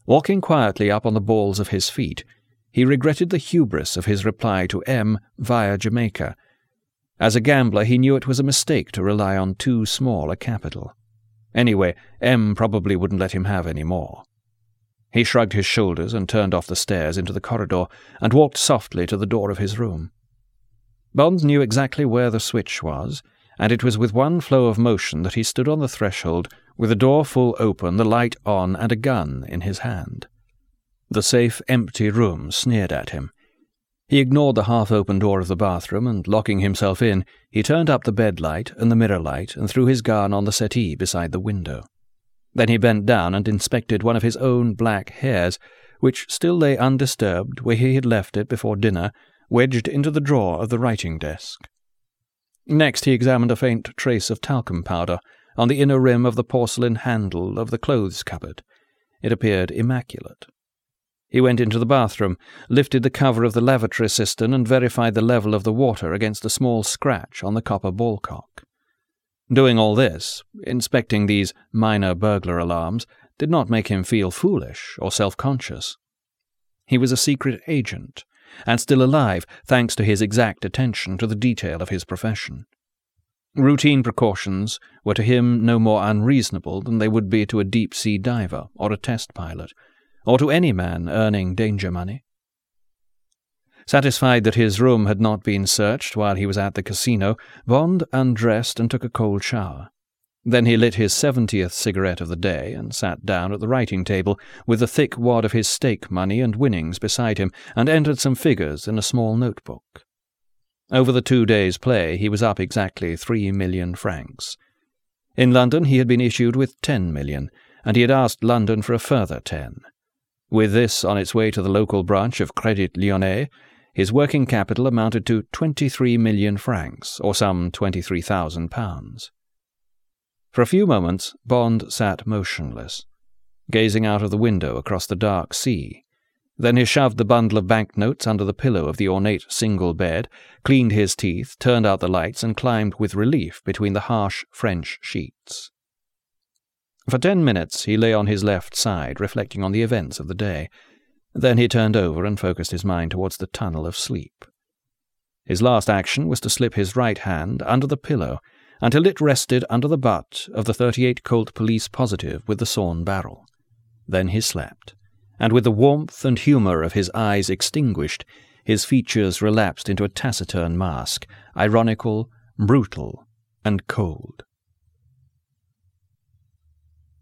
Walking quietly up on the balls of his feet, he regretted the hubris of his reply to M via Jamaica. As a gambler, he knew it was a mistake to rely on too small a capital. Anyway, M probably wouldn't let him have any more. He shrugged his shoulders and turned off the stairs into the corridor and walked softly to the door of his room. Bond knew exactly where the switch was, and it was with one flow of motion that he stood on the threshold, with the door full open, the light on, and a gun in his hand. The safe, empty room sneered at him. He ignored the half-open door of the bathroom, and, locking himself in, he turned up the bed light and the mirror light and threw his gun on the settee beside the window. Then he bent down and inspected one of his own black hairs, which still lay undisturbed where he had left it before dinner, wedged into the drawer of the writing desk. Next he examined a faint trace of talcum powder on the inner rim of the porcelain handle of the clothes cupboard. It appeared immaculate. He went into the bathroom, lifted the cover of the lavatory cistern, and verified the level of the water against a small scratch on the copper ballcock. Doing all this, inspecting these minor burglar alarms, did not make him feel foolish or self-conscious. He was a secret agent, and still alive thanks to his exact attention to the detail of his profession. Routine precautions were to him no more unreasonable than they would be to a deep-sea diver or a test pilot, or to any man earning danger money. Satisfied that his room had not been searched while he was at the casino, Bond undressed and took a cold shower. Then he lit his 70th cigarette of the day and sat down at the writing table with the thick wad of his stake money and winnings beside him, and entered some figures in a small notebook. Over the 2 days' play he was up exactly 3 million francs. In London he had been issued with 10 million, and he had asked London for a further 10. With this on its way to the local branch of Crédit Lyonnais, his working capital amounted to 23 million francs, or some £23,000. For a few moments Bond sat motionless, gazing out of the window across the dark sea. Then he shoved the bundle of banknotes under the pillow of the ornate single bed, cleaned his teeth, turned out the lights, and climbed with relief between the harsh French sheets. For 10 minutes he lay on his left side, reflecting on the events of the day. Then he turned over and focused his mind towards the tunnel of sleep. His last action was to slip his right hand under the pillow until it rested under the butt of the .38 Colt Police Positive with the sawn barrel. Then he slept, and with the warmth and humour of his eyes extinguished, his features relapsed into a taciturn mask, ironical, brutal, and cold.